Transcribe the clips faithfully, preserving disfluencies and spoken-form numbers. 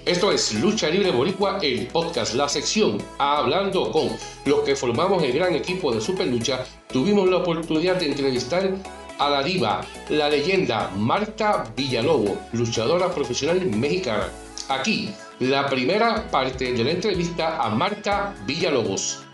Esto es Lucha Libre Boricua, el podcast, la sección Hablando con. Los que formamos el gran equipo de Super Lucha tuvimos la oportunidad de entrevistar a la diva, la leyenda Marta Villalobos, luchadora profesional mexicana. Aquí, la primera parte de la entrevista a Marta Villalobos.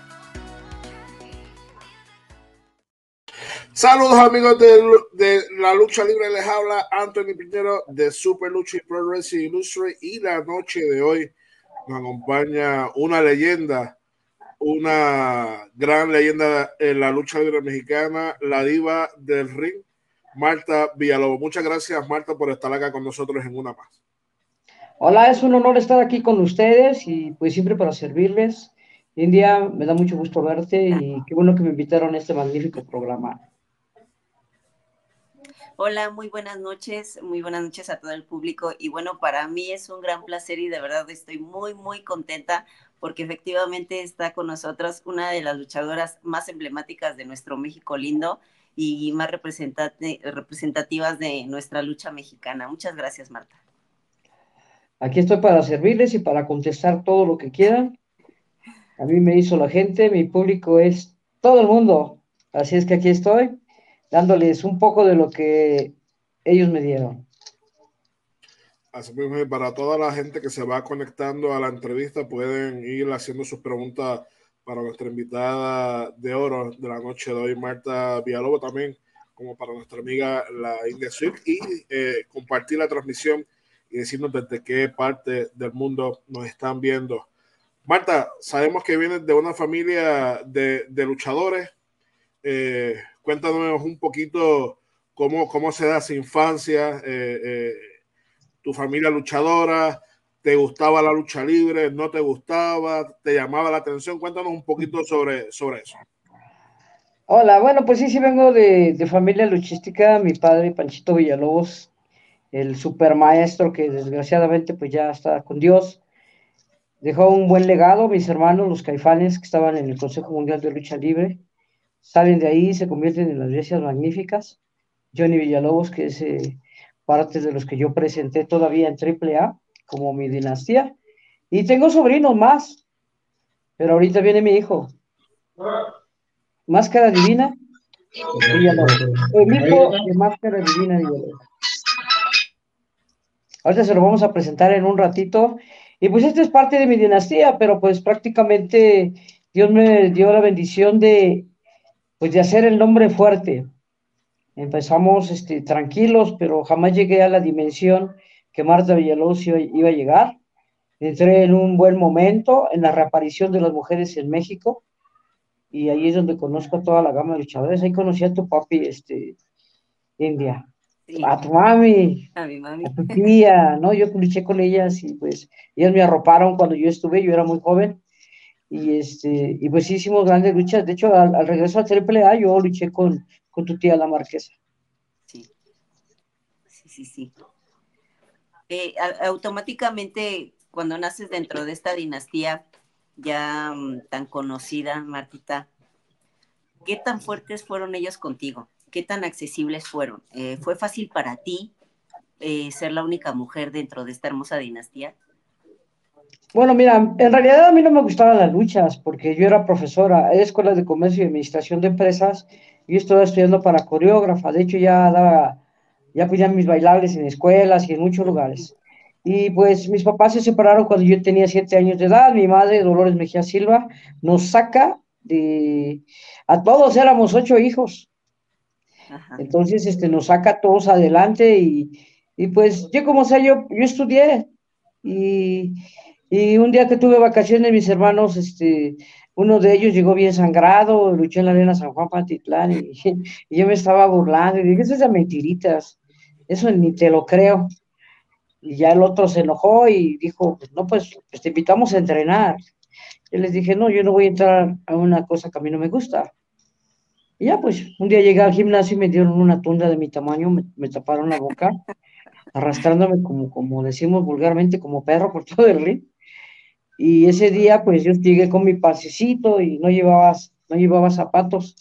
Saludos amigos de, de la lucha libre, les habla Anthony Piñero de Super Lucha y Pro Wrestling Illustrated, y la noche de hoy nos acompaña una leyenda, una gran leyenda en la lucha libre mexicana, la diva del ring, Marta Villalobos. Muchas gracias, Marta, por estar acá con nosotros en una más. Hola, es un honor estar aquí con ustedes y pues siempre para servirles. India, me da mucho gusto verte y qué bueno que me invitaron a este magnífico programa. Hola, muy buenas noches, muy buenas noches a todo el público y bueno, para mí es un gran placer y de verdad estoy muy, muy contenta porque efectivamente está con nosotros una de las luchadoras más emblemáticas de nuestro México lindo y más representativas de nuestra lucha mexicana. Muchas gracias, Marta. Aquí estoy para servirles y para contestar todo lo que quieran. A mí me hizo la gente, mi público es todo el mundo, así es que aquí estoy dándoles un poco de lo que ellos me dieron. Así mismo, para toda la gente que se va conectando a la entrevista, pueden ir haciendo sus preguntas para nuestra invitada de oro de la noche de hoy, Marta Villalobos, también como para nuestra amiga la India Swift, y eh, compartir la transmisión y decirnos desde qué parte del mundo nos están viendo. Marta, sabemos que vienes de una familia de, de luchadores. Eh, cuéntanos un poquito cómo, cómo se da esa infancia, eh, eh, tu familia luchadora, te gustaba la lucha libre, no te gustaba, te llamaba la atención. Cuéntanos un poquito sobre, sobre eso. Hola, bueno, pues sí, sí vengo de, de familia luchística. Mi padre, Panchito Villalobos, el super maestro que desgraciadamente pues ya está con Dios, dejó un buen legado. Mis hermanos, los Caifanes, que estaban en el Consejo Mundial de Lucha Libre, salen de ahí y se convierten en las bestias magníficas. Johnny Villalobos, que es eh, parte de los que yo presenté todavía en triple A, como mi dinastía. Y tengo sobrinos más, pero ahorita viene mi hijo. Máscara Divina Villalobos. El hijo de Máscara Divina Villalobos. Ahorita se lo vamos a presentar en un ratito. Y pues esta es parte de mi dinastía, pero pues prácticamente Dios me dio la bendición de, pues de hacer el nombre fuerte. Empezamos este, tranquilos, pero jamás llegué a la dimensión que Marta Villalobos iba, iba a llegar. Entré en un buen momento en la reaparición de las mujeres en México, y ahí es donde conozco a toda la gama de luchadores. Ahí conocí a tu papi, este, India, Sí, a tu mami, a mi mami. a tu tía, ¿no? Yo luché con ellas y pues ellas me arroparon cuando yo estuve, yo era muy joven, y este, y pues hicimos grandes luchas. De hecho, al, al regreso a triple A yo luché con, con tu tía la Marquesa. Sí, sí, sí, sí. Eh, a, automáticamente, cuando naces dentro de esta dinastía ya um, tan conocida, Martita, ¿qué tan fuertes fueron ellos contigo? ¿Qué tan accesibles fueron? Eh, ¿Fue fácil para ti eh, ser la única mujer dentro de esta hermosa dinastía? Bueno, mira, en realidad a mí no me gustaban las luchas porque yo era profesora en escuelas de comercio y administración de empresas. Yo estaba estudiando para coreógrafa. De hecho, ya daba, ya ponía mis bailables en escuelas y en muchos lugares. Y pues mis papás se separaron cuando yo tenía siete años de edad. Mi madre, Dolores Mejía Silva, nos saca de... A todos éramos ocho hijos. Ajá. Entonces, este, nos saca a todos adelante y, y pues yo como sea, yo, yo estudié y, y un día que tuve vacaciones, mis hermanos, este, uno de ellos llegó bien sangrado, luchó en la arena San Juan Pantitlán y, y yo me estaba burlando y dije, eso es de mentiritas, eso ni te lo creo. Y ya el otro se enojó y dijo, pues no, pues, pues te invitamos a entrenar. Yo les dije, no, yo no voy a entrar a una cosa que a mí no me gusta. Y ya, pues, un día llegué al gimnasio y me dieron una tunda de mi tamaño, me, me taparon la boca, arrastrándome como, como decimos vulgarmente, como perro por todo el ring. Y ese día, pues, yo llegué con mi pasecito y no llevaba, no llevaba zapatos.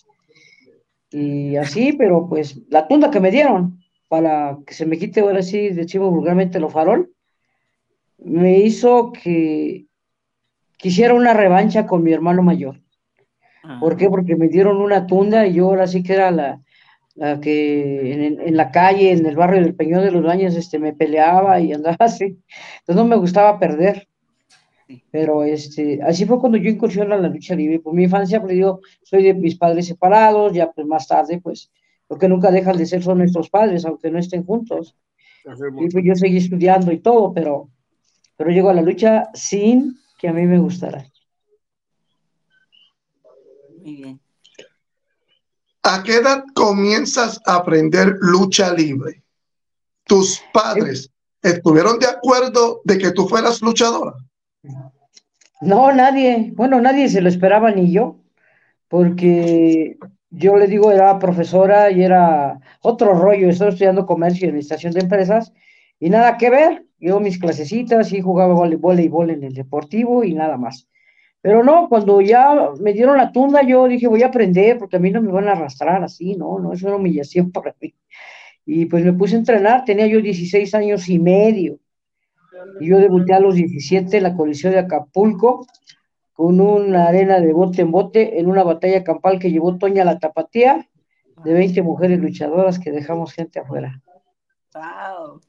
Y así, pero pues, la tunda que me dieron, para que se me quite ahora sí, decimos vulgarmente, lo farol, me hizo que quisiera una revancha con mi hermano mayor. ¿Por qué? Ah, Porque me dieron una tunda y yo ahora sí que era la, la que en, en la calle, en el barrio del Peñón de los Baños, este, me peleaba y andaba así. Entonces no me gustaba perder, sí. pero este, así fue cuando yo incursioné en la lucha libre. Por mi infancia, pues yo soy de mis padres separados, ya pues más tarde, pues lo que nunca dejan de ser son nuestros padres, aunque no estén juntos. Y pues yo seguí estudiando y todo, pero, pero llego a la lucha sin que a mí me gustara. Muy bien. ¿A qué edad comienzas a aprender lucha libre? ¿Tus Eh, padres estuvieron de acuerdo de que tú fueras luchadora? No, nadie, bueno, nadie se lo esperaba ni yo, porque yo le digo, era profesora y era otro rollo, estaba estudiando comercio y administración de empresas y nada que ver, yo mis clasecitas y jugaba vole- voleibol en el deportivo y nada más. Pero no, cuando ya me dieron la tunda, yo dije, voy a aprender, porque a mí no me van a arrastrar así, no, no, es una humillación para mí. Y pues me puse a entrenar, tenía yo dieciséis años y medio, y yo debuté a los diecisiete en la Coliseo de Acapulco, con una arena de bote en bote, en una batalla campal que llevó Toña la Tapatía, de veinte mujeres luchadoras que dejamos gente afuera. Wow.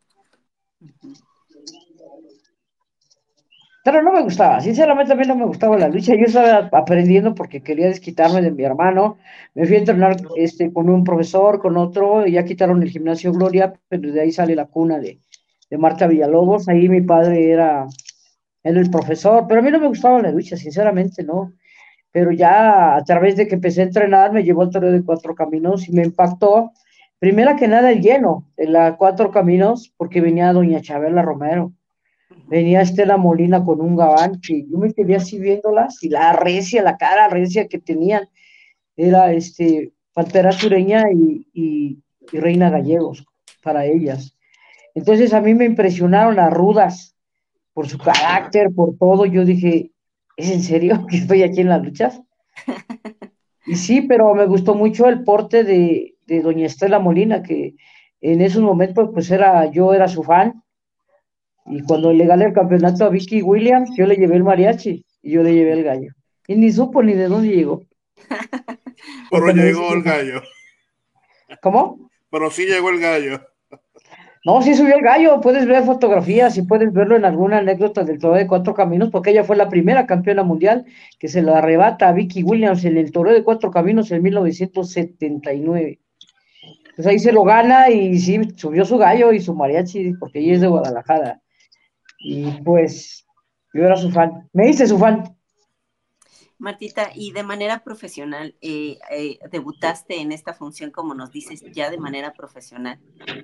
Pero no me gustaba, sinceramente a mí no me gustaba la lucha, yo estaba aprendiendo porque quería desquitarme de mi hermano, me fui a entrenar este, con un profesor, con otro, y ya quitaron el gimnasio Gloria, pero de ahí sale la cuna de, de Marta Villalobos, ahí mi padre era, era el profesor, pero a mí no me gustaba la lucha, sinceramente no, pero ya a través de que empecé a entrenar me llevó al torneo de Cuatro Caminos y me impactó, primera que nada el lleno de la Cuatro Caminos, porque venía doña Chabela Romero, venía Estela Molina con un gabán, que yo me quedé así viéndolas, y la recia, la cara recia que tenían, era este, Pantera Sureña y, y, y Reina Gallegos, para ellas. Entonces a mí me impresionaron las rudas, por su carácter, por todo, yo dije, ¿es en serio que estoy aquí en las luchas? Y sí, pero me gustó mucho el porte de, de doña Estela Molina, que en esos momentos pues era, yo era su fan, y cuando le gané el campeonato a Vicky Williams, yo le llevé el mariachi y yo le llevé el gallo. Y ni supo ni de dónde llegó. Pero Porque me dice, llegó el gallo. ¿cómo? Pero sí llegó el gallo. No, sí subió el gallo, puedes ver fotografías y puedes verlo en alguna anécdota del Toro de Cuatro Caminos, porque ella fue la primera campeona mundial que se lo arrebata a Vicky Williams en el Toro de Cuatro Caminos en mil novecientos setenta y nueve. Pues ahí se lo gana y sí, subió su gallo y su mariachi, porque ella es de Guadalajara. Y pues yo era su fan, me hice su fan. Martita, y de manera profesional, eh, eh, debutaste en esta función, como nos dices, ya de manera profesional.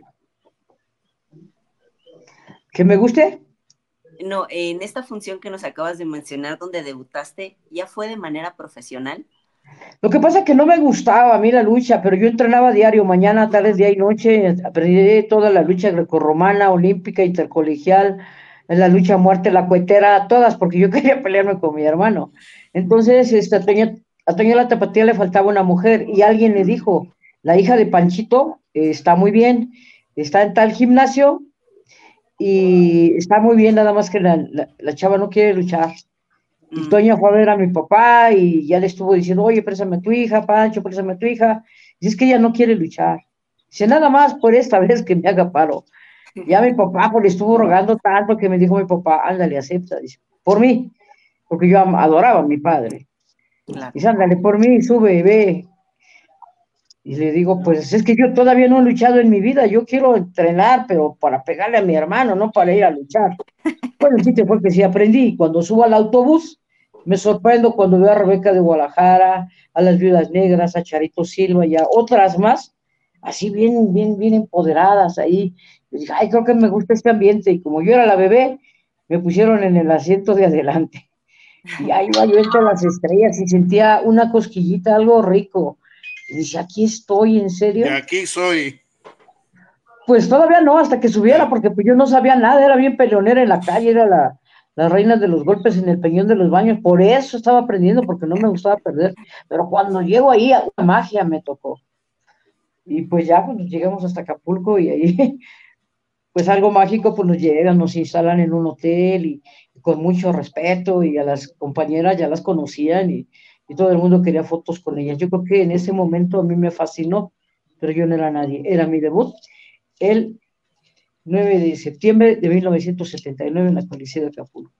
¿Que me guste? No, en esta función que nos acabas de mencionar, donde debutaste, ¿ya fue de manera profesional? Lo que pasa es que no me gustaba a mí la lucha, pero yo entrenaba diario, mañana, tarde, día y noche, aprendí toda la lucha grecorromana, olímpica, intercolegial, la lucha a muerte, la cuetera, todas, porque yo quería pelearme con mi hermano. Entonces, este, a Toña, a Toña la Tapatía le faltaba una mujer y alguien le dijo, la hija de Panchito eh, está muy bien, está en tal gimnasio y está muy bien, nada más que la, la, la chava no quiere luchar. Y Mm. Toña fue a ver a mi papá y ya le estuvo diciendo, oye, préstame a tu hija, Pancho, préstame a tu hija. Dice, es que ella no quiere luchar. Dice, nada más por esta vez que me haga paro. Ya mi papá pues, le estuvo rogando tanto que me dijo mi papá, ándale, acepta. Dice, por mí, porque yo adoraba a mi padre. Claro. Dice, ándale, por mí, sube, ve. Y le digo, pues es que yo todavía no he luchado en mi vida, yo quiero entrenar, pero para pegarle a mi hermano, no para ir a luchar. Bueno, el chiste fue que sí aprendí. Cuando subo al autobús, me sorprendo cuando veo a Rebeca de Guadalajara, a las Viudas Negras, a Charito Silva y a otras más, así bien, bien, bien empoderadas ahí. Y dije, ay, creo que me gusta este ambiente. Y como yo era la bebé, me pusieron en el asiento de adelante. Y ahí iba yo entre las estrellas y sentía una cosquillita, algo rico. Y dije, aquí estoy, ¿en De serio? aquí soy. Pues todavía no, hasta que subiera, porque pues yo no sabía nada, era bien peleonera en la calle, era la, la reina de los golpes en el Peñón de los Baños, por eso estaba aprendiendo, porque no me gustaba perder, pero cuando llego ahí, la magia me tocó, y pues ya, pues llegamos hasta Acapulco, y ahí, pues algo mágico, pues nos llegan, nos instalan en un hotel y, y con mucho respeto y a las compañeras ya las conocían y, y todo el mundo quería fotos con ellas. Yo creo que en ese momento a mí me fascinó, pero yo no era nadie, era mi debut el nueve de septiembre de mil novecientos setenta y nueve en la Coliseo de Acapulco.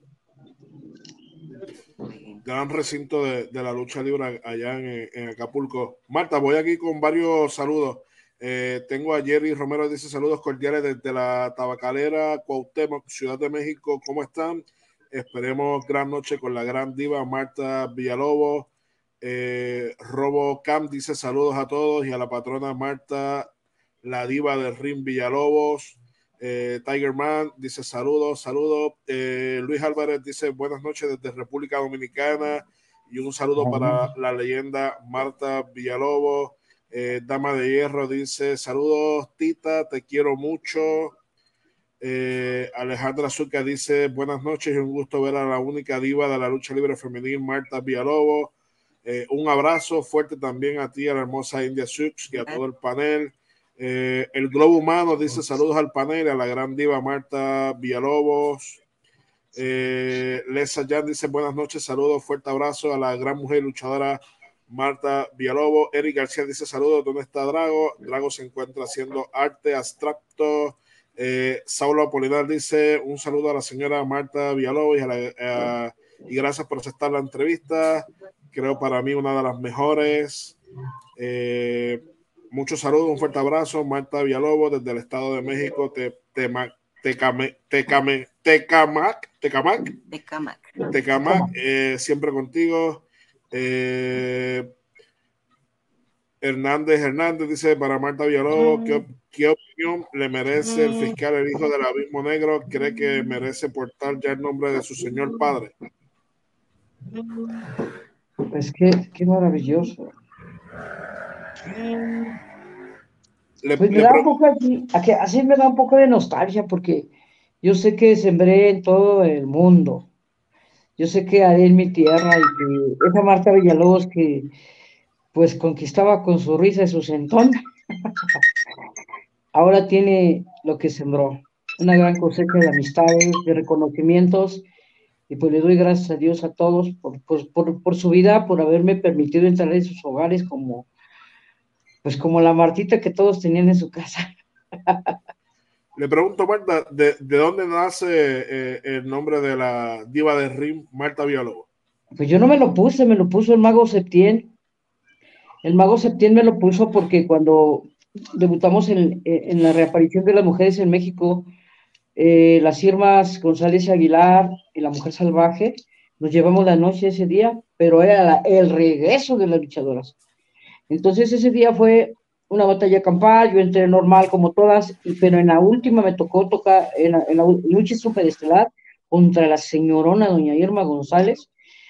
Gran recinto de, de la lucha libre allá en, en Acapulco. Marta, voy aquí con varios saludos. Eh, tengo a Jerry Romero, dice saludos cordiales desde la Tabacalera, Cuauhtémoc, Ciudad de México. ¿Cómo están? Esperemos gran noche con la gran diva Marta Villalobos. Eh, Robo Cam dice saludos a todos y a la patrona Marta, la diva del ring Villalobos. Eh, Tiger Man dice saludos, saludos. Eh, Luis Álvarez dice buenas noches desde República Dominicana y un saludo para la leyenda Marta Villalobos. Eh, Dama de Hierro dice saludos Tita, te quiero mucho. Eh, Alejandra Zucca dice buenas noches y un gusto ver a la única diva de la lucha libre femenil Marta Villalobos. Eh, un abrazo fuerte también a ti, a la hermosa India Sux y a todo el panel. Eh, el Globo Humano dice saludos al panel, a la gran diva Marta Villalobos. Eh, Lesa Jan dice buenas noches, saludos, fuerte abrazo a la gran mujer luchadora Marta Villalobos. Eric García dice saludos, ¿dónde está Drago? Drago se encuentra haciendo arte abstracto. Eh, Saulo Apolinar dice un saludo a la señora Marta Villalobos y, a la, a, y gracias por aceptar la entrevista. Creo para mí una de las mejores. Eh, muchos saludos, un fuerte abrazo. Marta Villalobos desde el Estado de México, te, te, Tecame, Tecame, Tecamac, Tecamac, Tecamac, Tecamac, eh, siempre contigo. Eh, Hernández Hernández dice para Marta Villalobos, ¿qué, ¿qué opinión le merece el fiscal, el hijo del Abismo Negro? ¿Cree que merece portar ya el nombre de su señor padre? Pues qué, qué maravilloso. Le, Pues me le da un poco así, así me da un poco de nostalgia porque yo sé que sembré en todo el mundo. Yo sé que haré en mi tierra y que esa Marta Villalobos que pues conquistaba con su risa y su sentón, ahora tiene lo que sembró, una gran cosecha de amistades, de reconocimientos, y pues le doy gracias a Dios a todos por, por, por, por su vida, por haberme permitido entrar en sus hogares como, pues como la Martita que todos tenían en su casa. Le pregunto, Marta, ¿de, de dónde nace eh, el nombre de la diva de ring, Marta Villalobos? Pues yo no me lo puse, me lo puso el mago Septién. El mago Septién me lo puso porque cuando debutamos en, en la reaparición de las mujeres en México, eh, las Irmas González y Aguilar y la Mujer Salvaje, nos llevamos la noche ese día, pero era la, el regreso de las luchadoras. Entonces ese día fue una batalla campal, yo entré normal como todas, y, pero en la última me tocó tocar, en la, en la lucha superestelar, contra la señorona doña Irma González,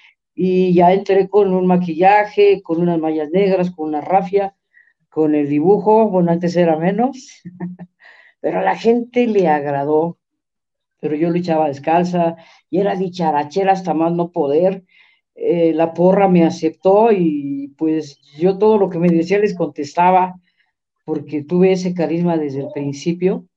y ya entré con un maquillaje, con unas mallas negras, con una rafia, con el dibujo, bueno, antes era menos, pero a la gente le agradó, pero yo luchaba descalza, y era dicharachera hasta más no poder. Eh, la porra me aceptó y pues yo todo lo que me decía les contestaba, porque tuve ese carisma desde el principio.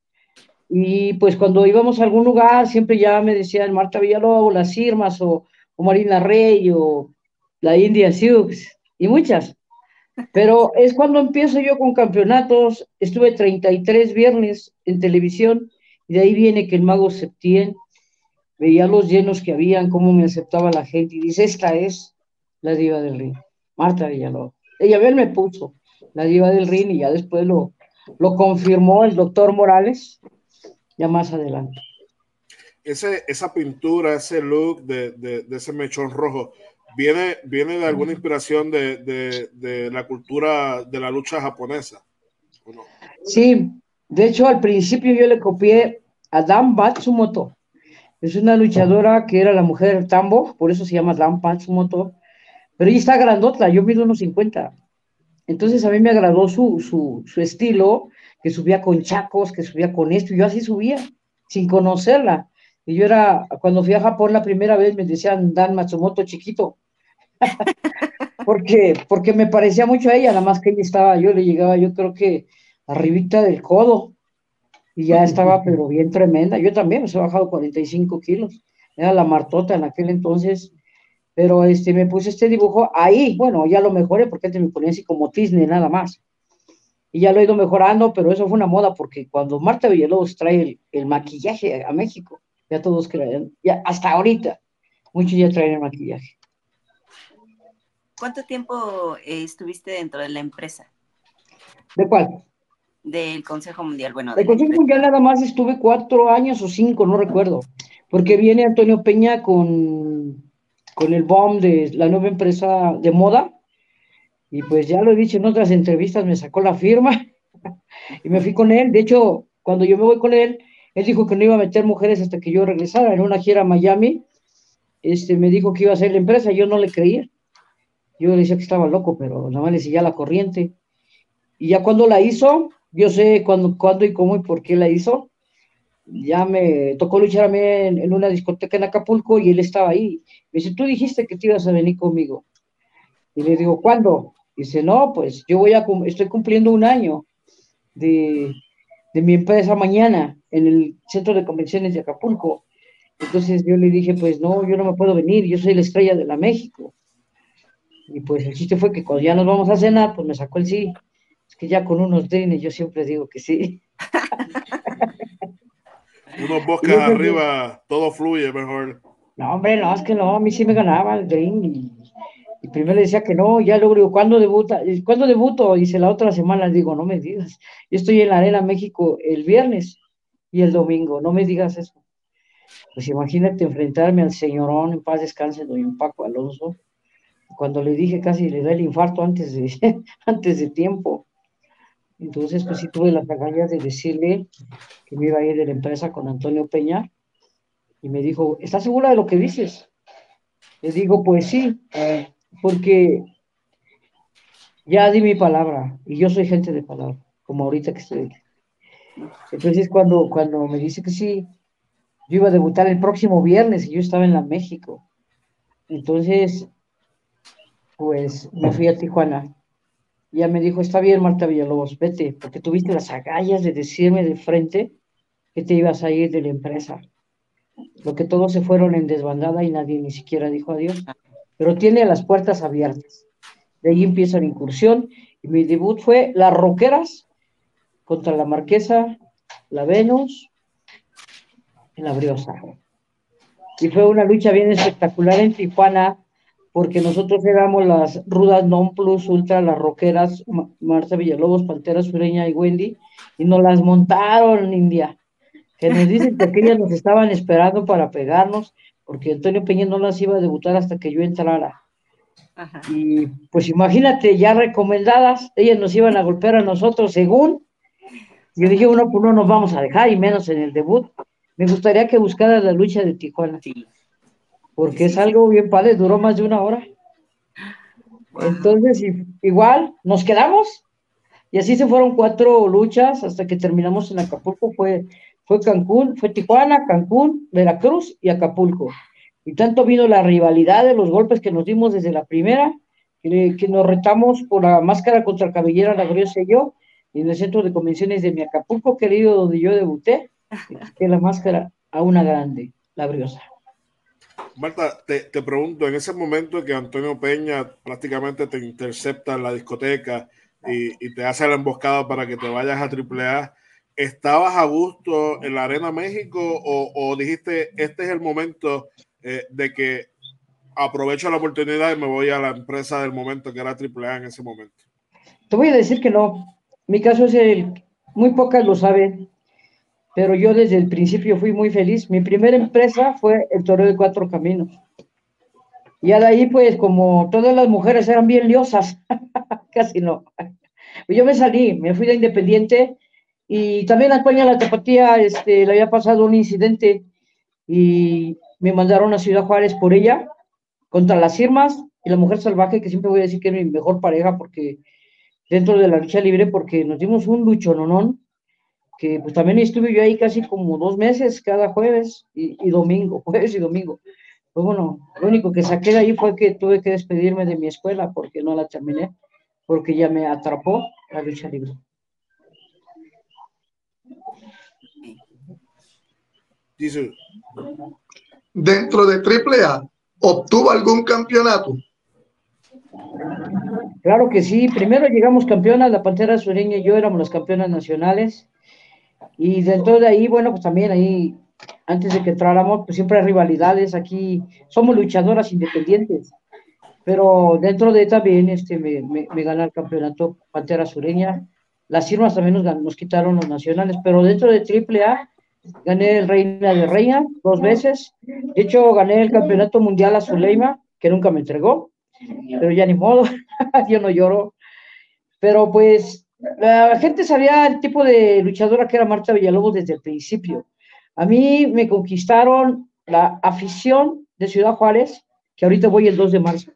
Y pues cuando íbamos a algún lugar, siempre ya me decían Marta Villalobos, las Irmas, o, o Marina Rey, o la India Sioux, y muchas. Pero es cuando empiezo yo con campeonatos. Estuve treinta y tres viernes en televisión, y de ahí viene que el mago Septién veía los llenos que habían, cómo me aceptaba la gente, y dice, esta es la diva del ring, Marta Villalobos. Ella bien me puso la diva del ring, y ya después lo, lo confirmó el doctor Morales, ya más adelante. Ese, esa pintura, ese look de, de, de ese mechón rojo, ¿viene, viene de alguna inspiración de, de, de la cultura de la lucha japonesa? ¿O no? Sí, de hecho al principio yo le copié a Dan Matsumoto. Es una luchadora que era la mujer del tambo, por eso se llama Dan Matsumoto, pero ella está grandota, yo mido unos cincuenta. Entonces a mí me agradó su, su, su estilo, que subía con chacos, que subía con esto, y yo así subía, sin conocerla. Y yo era, cuando fui a Japón la primera vez, me decían Dan Matsumoto chiquito, porque, porque me parecía mucho a ella, nada más que ella estaba, yo le llegaba, yo creo que arribita del codo, y ya estaba, pero bien tremenda. Yo también me he bajado cuarenta y cinco kilos. Era la martota en aquel entonces, pero este, me puse este dibujo ahí. Bueno, ya lo mejoré porque antes me ponía así como tizne, nada más. Y ya lo he ido mejorando, pero eso fue una moda porque cuando Marta Villalobos trae el, el maquillaje a México, ya todos creen, ya hasta ahorita, muchos ya traen el maquillaje. ¿Cuánto tiempo eh, estuviste dentro de la empresa? ¿De cuál? Del Consejo Mundial, bueno, de El la Consejo empresa. Mundial nada más estuve cuatro años o cinco, no recuerdo, porque viene Antonio Peña con, con el B O M de la nueva empresa de moda, y pues ya lo he dicho en otras entrevistas, me sacó la firma y me fui con él. De hecho, cuando yo me voy con él, él dijo que no iba a meter mujeres hasta que yo regresara. En una gira a Miami, este, me dijo que iba a hacer la empresa, yo no le creía. Yo le decía que estaba loco, pero nada más le seguía la corriente. Y ya cuando la hizo, yo sé cuándo, cuándo y cómo y por qué la hizo. Ya me tocó luchar a mí en, en una discoteca en Acapulco y él estaba ahí. Me dice, tú dijiste que te ibas a venir conmigo. Y le digo, ¿cuándo? Dice, no, pues yo voy a, estoy cumpliendo un año de, de mi empresa mañana en el centro de convenciones de Acapulco. Entonces yo le dije, pues no, yo no me puedo venir, yo soy la estrella de la México. Y pues el chiste fue que cuando ya nos vamos a cenar, pues me sacó el sí. Es que ya con unos drines yo siempre digo que sí. Unos bosques arriba, todo fluye mejor. No, hombre, no, es que no, a mí sí me ganaba el drink y, y primero le decía que no, ya luego digo, ¿cuándo debuta? ¿Cuándo debuto? Dice la otra semana, le digo, no me digas, yo estoy en la Arena México el viernes y el domingo, no me digas eso. Pues imagínate enfrentarme al señorón, en paz descanse, don Paco Alonso, cuando le dije casi le da el infarto antes de, antes de tiempo. Entonces, pues sí tuve las agallas de decirle que me iba a ir de la empresa con Antonio Peña y me dijo, ¿estás segura de lo que dices? Le digo, pues sí, eh, porque ya di mi palabra y yo soy gente de palabra, como ahorita que estoy. Entonces, cuando, cuando me dice que sí, yo iba a debutar el próximo viernes y yo estaba en la México. Entonces, pues me fui a Tijuana. Y ya me dijo, está bien, Marta Villalobos, vete, porque tuviste las agallas de decirme de frente que te ibas a ir de la empresa. Lo que todos se fueron en desbandada y nadie ni siquiera dijo adiós. Pero tiene las puertas abiertas. De ahí empieza la incursión. Y mi debut fue Las Roqueras contra la Marquesa, la Venus y la Briosa. Y fue una lucha bien espectacular en Tijuana, porque nosotros éramos las rudas non plus ultra, las roqueras, Marta Villalobos, Pantera Sureña y Wendy, y nos las montaron, India, que nos dicen que aquellas nos estaban esperando para pegarnos, porque Antonio Peña no las iba a debutar hasta que yo entrara. Ajá. Y pues imagínate, ya recomendadas, ellas nos iban a golpear a nosotros, según, yo dije, uno por uno nos vamos a dejar, y menos en el debut. Me gustaría que buscara la lucha de Tijuana. Sí. Porque sí, es algo sí. bien padre, duró más de una hora. Wow. Entonces, igual, nos quedamos, y así se fueron cuatro luchas hasta que terminamos en Acapulco. Fue, fue Cancún, fue Tijuana, Cancún, Veracruz y Acapulco. Y tanto vino la rivalidad de los golpes que nos dimos desde la primera, que, que nos retamos por la máscara contra cabellera, la Briosa y yo, y en el centro de convenciones de mi Acapulco, querido, donde yo debuté, y quité la máscara a una grande, la Briosa. Marta, te, te pregunto, en ese momento que Antonio Peña prácticamente te intercepta en la discoteca y, y te hace la emboscada para que te vayas a Triple A, ¿estabas a gusto en la Arena México o, o dijiste, este es el momento eh, de que aprovecho la oportunidad y me voy a la empresa del momento, que era Triple A en ese momento? Te voy a decir que no. Mi caso es el, muy pocas lo saben, pero yo desde el principio fui muy feliz. Mi primera empresa fue el Toreo de Cuatro Caminos. Y de ahí, pues, como todas las mujeres eran bien liosas, casi no. Yo me salí, me fui de independiente, y también a España la Tapatía este, le había pasado un incidente y me mandaron a Ciudad Juárez por ella, contra las Irmas y la Mujer Salvaje, que siempre voy a decir que es mi mejor pareja, porque dentro de la lucha libre, porque nos dimos un luchononón, que pues también estuve yo ahí casi como dos meses, cada jueves y, y domingo, jueves y domingo. Pues bueno, lo único que saqué de ahí fue que tuve que despedirme de mi escuela porque no la terminé, porque ya me atrapó la lucha libre. Dice, dentro de Triple A, ¿obtuvo algún campeonato? Claro que sí. Primero llegamos campeonas, la Pantera Sureña y yo éramos las campeonas nacionales. Y dentro de ahí, bueno, pues también ahí, antes de que entráramos, pues siempre hay rivalidades. Aquí somos luchadoras independientes. Pero dentro de también este, me, me, me gana el campeonato Pantera Sureña. Las firmas también nos, nos quitaron los nacionales. Pero dentro de Triple A, gané el Reina de Reina dos veces. De hecho, gané el campeonato mundial a Zuleima, que nunca me entregó. Pero ya ni modo, yo no lloro. Pero pues la gente sabía el tipo de luchadora que era Marta Villalobos desde el principio. A mí me conquistaron la afición de Ciudad Juárez, que ahorita voy el dos de marzo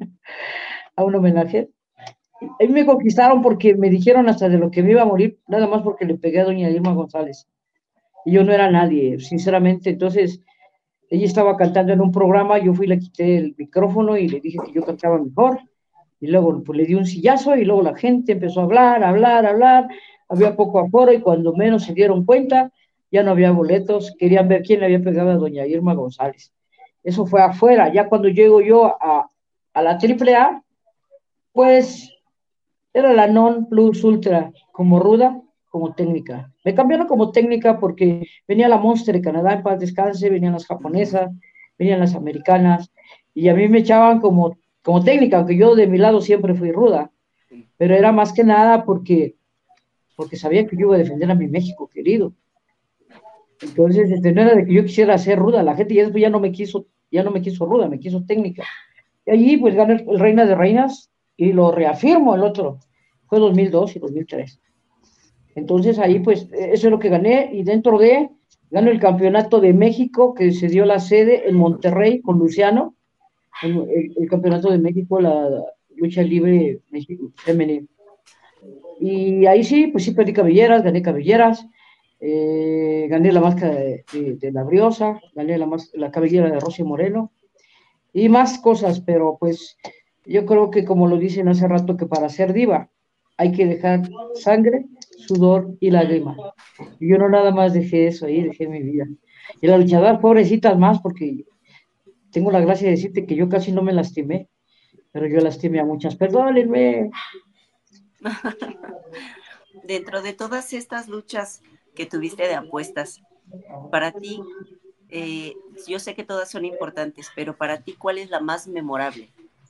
a un homenaje. A mí me conquistaron porque me dijeron hasta de lo que me iba a morir, nada más porque le pegué a doña Irma González. Y yo no era nadie, sinceramente. Entonces, ella estaba cantando en un programa, yo fui, le quité el micrófono y le dije que yo cantaba mejor. Y luego pues, le di un sillazo y luego la gente empezó a hablar, hablar, hablar. Había poco aforo y cuando menos se dieron cuenta, ya no había boletos. Querían ver quién le había pegado a doña Irma González. Eso fue afuera. Ya cuando llego yo a, a la Triple A, pues era la non plus ultra, como ruda, como técnica. Me cambiaron como técnica porque venía la Monster de Canadá, en paz descanse, venían las japonesas, venían las americanas, y a mí me echaban como, como técnica, aunque yo de mi lado siempre fui ruda, pero era más que nada porque, porque sabía que yo iba a defender a mi México querido. Entonces, este, no era de que yo quisiera ser ruda, la gente ya después ya no me quiso, ya no me quiso ruda, me quiso técnica. Y allí pues gané el, el Reina de Reinas y lo reafirmo el otro. Fue dos mil dos y dos mil tres. Entonces ahí pues eso es lo que gané y dentro de gano el campeonato de México que se dio la sede en Monterrey con Luciano, el, el, el campeonato de México, la, la lucha libre femenina. Y ahí sí, pues sí perdí cabelleras, gané cabelleras, eh, gané la máscara de, de, de la Briosa, gané la, la cabellera de Rosy Moreno y más cosas, pero pues yo creo que como lo dicen hace rato que para ser diva hay que dejar sangre, sudor y lágrimas. Y yo no nada más dejé eso ahí, dejé mi vida. Y la luchadora, pobrecitas más, porque tengo la gracia de decirte que yo casi no me lastimé, pero yo lastimé a muchas. Perdónenme. Dentro de todas estas luchas que tuviste de apuestas, para ti, eh, yo sé que todas son importantes, pero para ti, ¿cuál es la más memorable?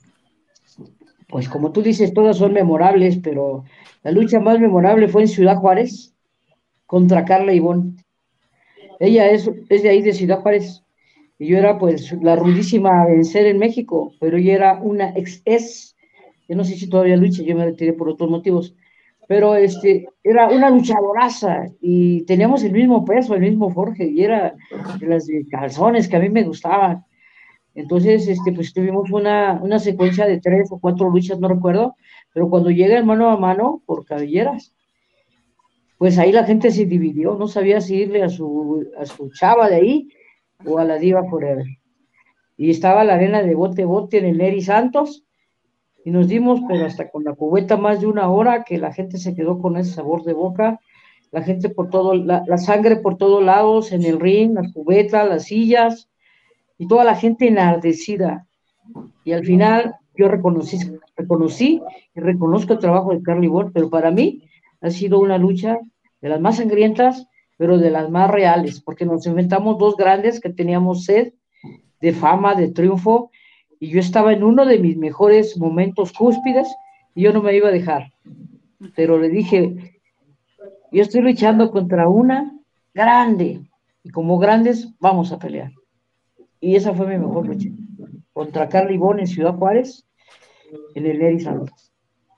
Pues como tú dices, todas son memorables, pero la lucha más memorable fue en Ciudad Juárez contra Carla Ivón. Ella es, es de ahí, de Ciudad Juárez, y yo era pues la rudísima a vencer en México, pero ella era una ex es, yo no sé si todavía lucha, yo me retiré por otros motivos, pero este, era una luchadoraza, y teníamos el mismo peso, el mismo forje, y era de las de calzones que a mí me gustaban. Entonces, este, pues tuvimos una, una secuencia de tres o cuatro luchas, no recuerdo, pero cuando llega el mano a mano por cabelleras, pues ahí la gente se dividió, no sabía si irle a su, a su chava de ahí o a la Diva Forever. Y estaba la arena de bote bote en el Neri Santos, y nos dimos, pero hasta con la cubeta más de una hora, que la gente se quedó con ese sabor de boca, la gente por todo, la, la sangre por todos lados, en el ring, las cubetas, las sillas, y toda la gente enardecida. Y al final yo reconocí, reconocí y reconozco el trabajo de Carla Ivón, pero para mí ha sido una lucha de las más sangrientas, pero de las más reales, porque nos enfrentamos dos grandes que teníamos sed de fama, de triunfo, y yo estaba en uno de mis mejores momentos cúspides, y yo no me iba a dejar. Pero le dije, yo estoy luchando contra una grande, y como grandes vamos a pelear. Y esa fue mi mejor lucha, contra Carla Ivón en Ciudad Juárez, en el Neri Santos.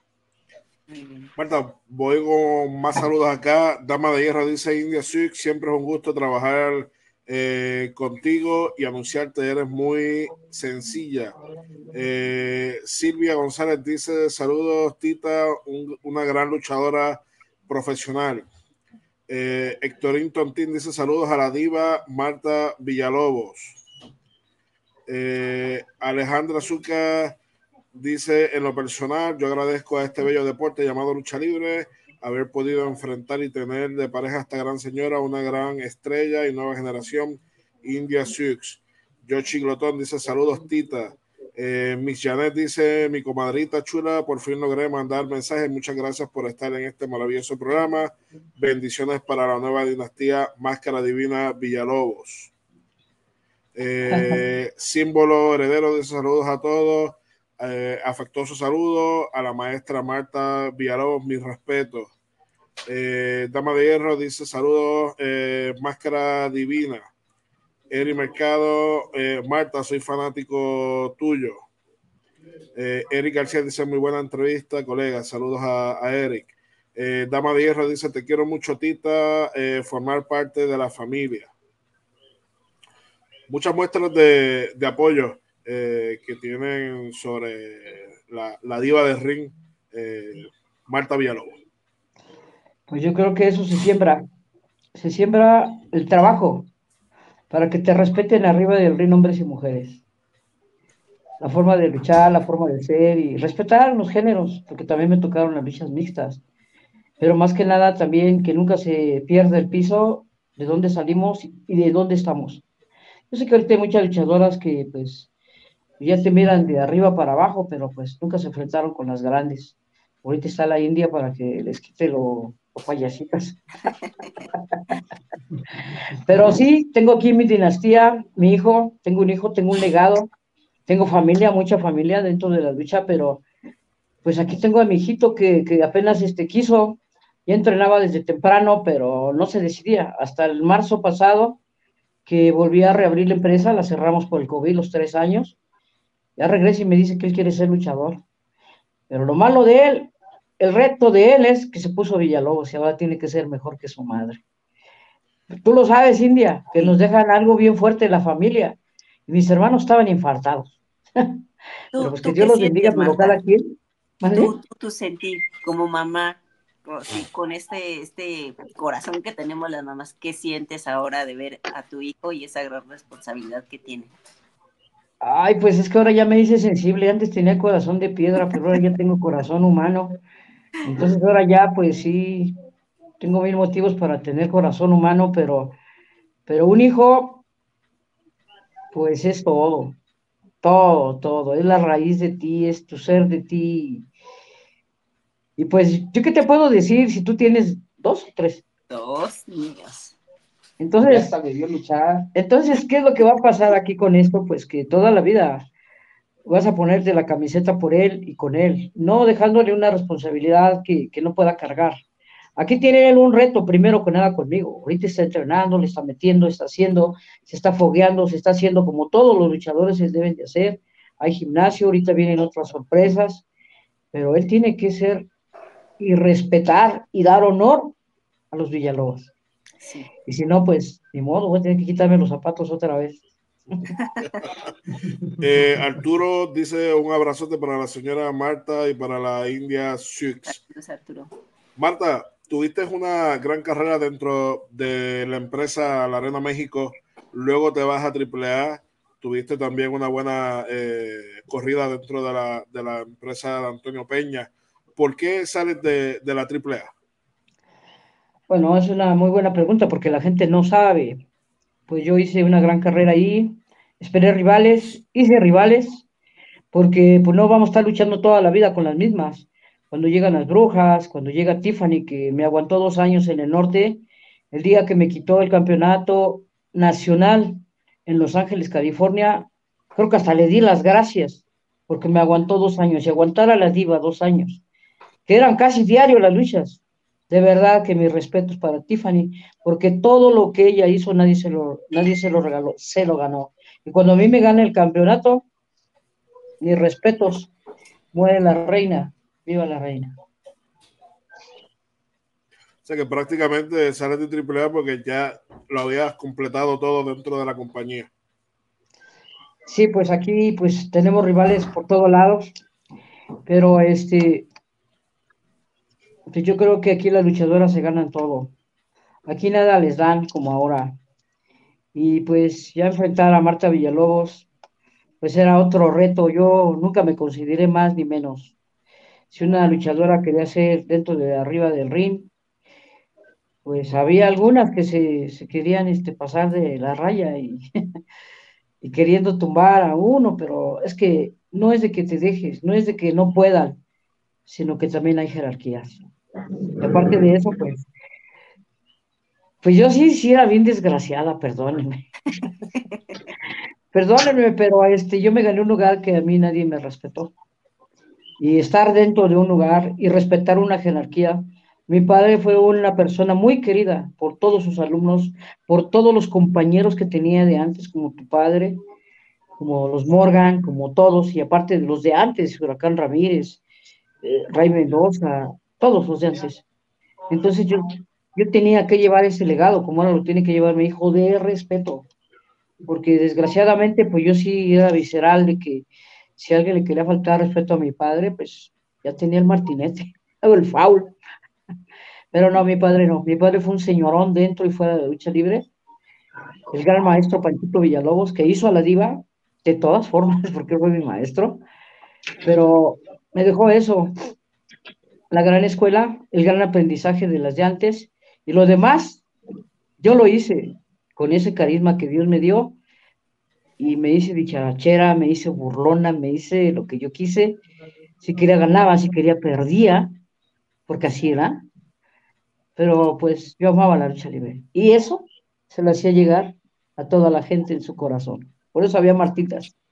Marta, voy con más saludos acá. Dama de Hierro dice: India Six, siempre es un gusto trabajar eh, contigo y anunciarte, eres muy sencilla. Eh, Silvia González dice: saludos, Tita, un, una gran luchadora profesional. Eh, Héctorín Tontín dice: saludos a la diva Marta Villalobos. Eh, Alejandra Azúcar dice: en lo personal, yo agradezco a este bello deporte llamado lucha libre haber podido enfrentar y tener de pareja a esta gran señora, una gran estrella y nueva generación India Sioux. Yoshi Glotón dice saludos Tita. Eh, Miss Janet dice mi comadrita chula, por fin logré mandar mensajes. Muchas gracias por estar en este maravilloso programa. Bendiciones para la nueva dinastía Máscara Divina Villalobos. Eh, símbolo heredero dice saludos a todos. Eh, afectuoso saludo a la maestra Marta Villalobos, mis respetos. Eh, Dama de Hierro dice saludos, eh, Máscara Divina. Eri Mercado, eh, Marta, soy fanático tuyo. Eh, Eric García dice muy buena entrevista, colega. Saludos a, a Eric. Eh, Dama de Hierro dice te quiero mucho, Tita, eh, formar parte de la familia. Muchas muestras de, de apoyo eh, que tienen sobre la, la diva del ring, eh, Marta Villalobos. Pues yo creo que eso se siembra, se siembra el trabajo para que te respeten arriba del ring hombres y mujeres. La forma de luchar, la forma de ser y respetar los géneros, porque también me tocaron las luchas mixtas. Pero más que nada también que nunca se pierda el piso de dónde salimos y de dónde estamos. Yo sé que ahorita hay muchas luchadoras que pues ya te miran de arriba para abajo, pero pues nunca se enfrentaron con las grandes. Ahorita está la India para que les quite lo, lo payasitas. Pero sí, tengo aquí mi dinastía, mi hijo, tengo un hijo, tengo un legado, tengo familia, mucha familia dentro de la lucha, pero pues aquí tengo a mi hijito que, que apenas este, quiso, ya entrenaba desde temprano, pero no se decidía. Hasta el marzo pasado, que volví a reabrir la empresa, la cerramos por el COVID los tres años, ya regresa y me dice que él quiere ser luchador. Pero lo malo de él, el reto de él es que se puso Villalobos y ahora tiene que ser mejor que su madre. Tú lo sabes, India, que nos dejan algo bien fuerte en la familia. Y mis hermanos estaban infartados. Pero ¿Tú, pues que tú Dios qué los bendiga, sientes, pero cada Marta? quien. ¿Vale? Tú, tú, tú sentir como mamá, o sí, con este, este corazón que tenemos las mamás, ¿qué sientes ahora de ver a tu hijo y esa gran responsabilidad que tiene? Ay, pues es que ahora ya me hice sensible. Antes tenía corazón de piedra, pero ahora ya tengo corazón humano. Entonces ahora ya, pues sí, tengo mil motivos para tener corazón humano, pero, pero un hijo, pues es todo, todo, todo. Es la raíz de ti, es tu ser de ti. Y pues, ¿yo qué te puedo decir si tú tienes dos o tres? Dos niños. Entonces, hasta me vio luchar. Entonces, ¿qué es lo que va a pasar aquí con esto? Pues que toda la vida vas a ponerte la camiseta por él y con él, no dejándole una responsabilidad que, que no pueda cargar. Aquí tiene él un reto, primero que nada conmigo. Ahorita está entrenando, le está metiendo, está haciendo, se está fogueando, se está haciendo como todos los luchadores se deben de hacer. Hay gimnasio, ahorita vienen otras sorpresas, pero él tiene que ser y respetar y dar honor a los Villalobos. Sí. Y si no, pues, ni modo, voy a tener que quitarme los zapatos otra vez. eh, Arturo dice un abrazote para la señora Marta y para la India Sioux. Saludos, Arturo. Marta, tuviste una gran carrera dentro de la empresa La Arena México, luego te vas a Triple A, tuviste también una buena eh, corrida dentro de la, de la empresa de Antonio Peña. ¿Por qué sales de, de la Triple A? Bueno, es una muy buena pregunta porque la gente no sabe. Pues yo hice una gran carrera ahí, esperé rivales, hice rivales, porque pues no vamos a estar luchando toda la vida con las mismas. Cuando llegan las brujas, cuando llega Tiffany, que me aguantó dos años en el norte, el día que me quitó el campeonato nacional en Los Ángeles, California, creo que hasta le di las gracias, porque me aguantó dos años, y aguantar a la diva dos años, que eran casi diario las luchas. De verdad que mis respetos para Tiffany, porque todo lo que ella hizo nadie se lo, nadie se lo regaló, se lo ganó. Y cuando a mí me gana el campeonato, mis respetos, muere la reina, viva la reina. O sea que prácticamente sales de Triple A porque ya lo habías completado todo dentro de la compañía. Sí, pues aquí pues tenemos rivales por todos lados, pero este, pues yo creo que aquí las luchadoras se ganan todo. Aquí nada les dan como ahora. Y pues ya enfrentar a Marta Villalobos, pues era otro reto. Yo nunca me consideré más ni menos. Si una luchadora quería ser dentro de arriba del ring, pues había algunas que se, se querían este, pasar de la raya y, y queriendo tumbar a uno, pero es que no es de que te dejes, no es de que no puedan, sino que también hay jerarquías. Y aparte de eso, pues, pues yo sí, sí era bien desgraciada, perdónenme. Perdónenme, pero este, yo me gané un lugar que a mí nadie me respetó. Y estar dentro de un lugar y respetar una jerarquía. Mi padre fue una persona muy querida por todos sus alumnos, por todos los compañeros que tenía de antes, como tu padre, como los Morgan, como todos, y aparte de los de antes, Huracán Ramírez, eh, Ray Mendoza, todos los de antes. Entonces yo, yo tenía que llevar ese legado, como ahora lo tiene que llevar mi hijo, de respeto, porque desgraciadamente, pues yo sí era visceral de que si a alguien le quería faltar respeto a mi padre, pues ya tenía el martinete, o el foul. Pero no, mi padre no, mi padre fue un señorón dentro y fuera de lucha libre, el gran maestro Panchito Villalobos, que hizo a la diva, de todas formas, porque fue mi maestro, pero me dejó eso, la gran escuela, el gran aprendizaje de las de antes, y lo demás, yo lo hice con ese carisma que Dios me dio, y me hice dicharachera, me hice burlona, me hice lo que yo quise, si quería ganaba, si quería perdía, porque así era, pero pues yo amaba la lucha libre, y eso se lo hacía llegar a toda la gente en su corazón, por eso había martitas.